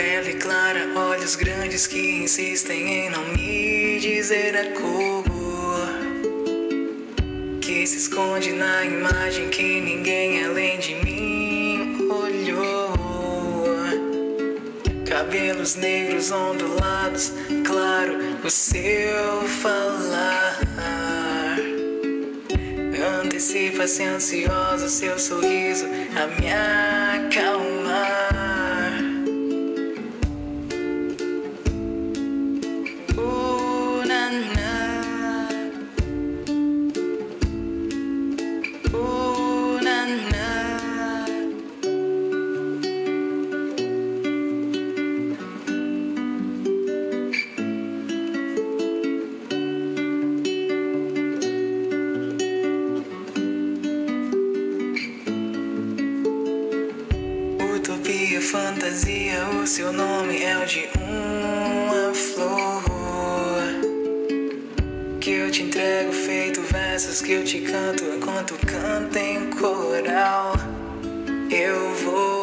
Pele clara, olhos grandes que insistem em não me dizer a cor que se esconde na imagem que ninguém além de mim olhou. Cabelos negros ondulados, claro, o seu falar antecipa-se ansioso, seu sorriso a me acalmar. Utopia, fantasia, o seu nome é o de uma flor que eu te entrego feito versos que eu te canto enquanto canto em coral. Eu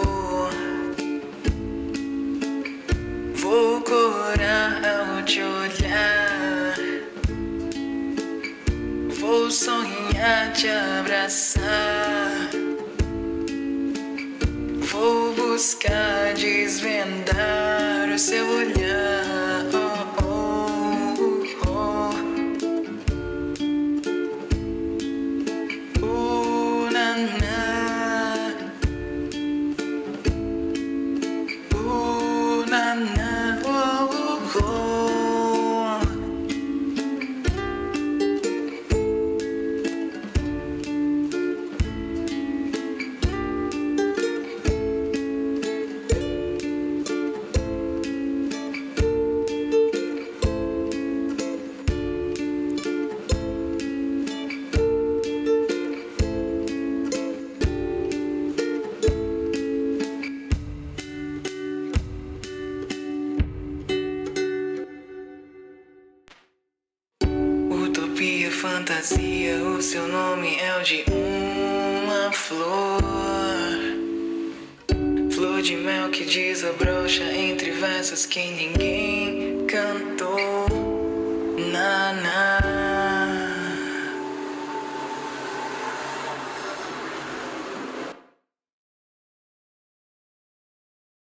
vou corar ao te olhar, vou sonhar te abraçar, vou buscar desvendar o seu olhar. Oh, oh, oh. Na, na. Na, na. Oh, oh, oh. Utopia, fantasia, o seu nome é o de uma flor, flor de mel que desabrocha entre versos que ninguém cantou. Na, na.